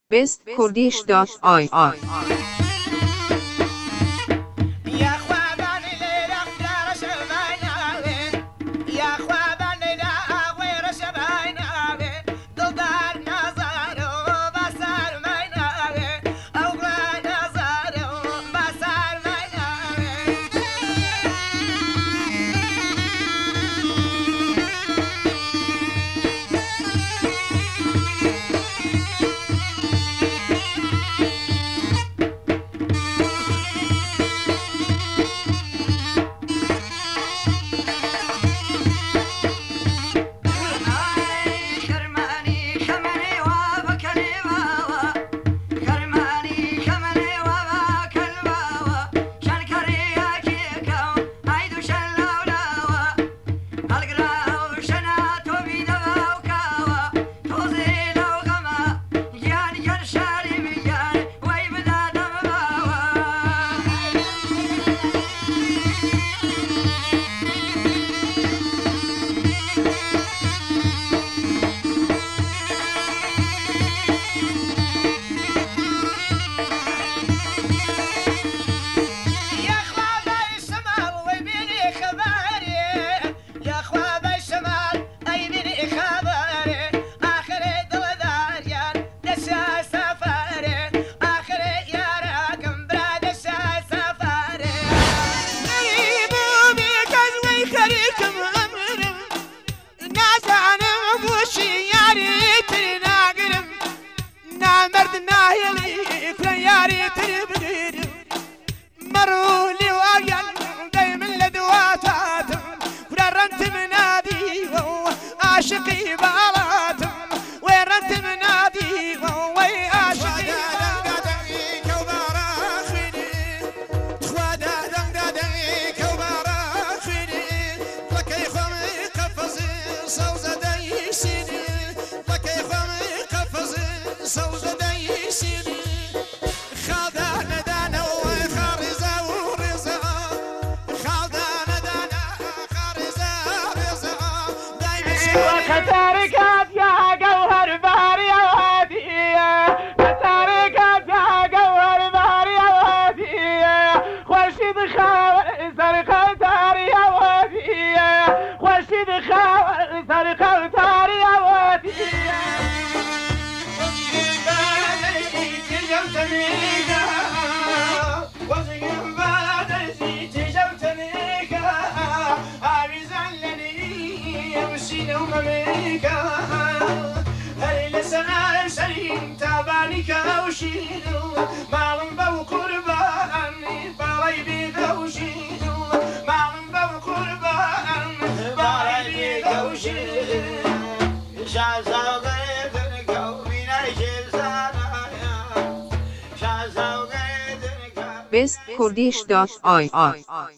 bestkurdish.ir عاشقي بالاتم ويرنت منادي وي عاشقي دغدغي كوبارخني تخوادا دغدغي كوبارخني لكي خمي قفزي صوزة دايسيني لكي خمي قفزي صوزة دايسيني خادا ندانا وخارزة ورزة خادا ندانا خارزة رزة كتاركات يا جوهر باري يا وادية كتاركات يا جوهر باري يا وادية خورشيد خاور سرقة تاري يا وادية خورشيد خاور سرقة تاري يا وادية معلم بو قربان بالاي بيدوشين معلم بو قربان بالاي بيدوشين شازاو غير قومنا جزانا شازاو غير bestkurdish.ir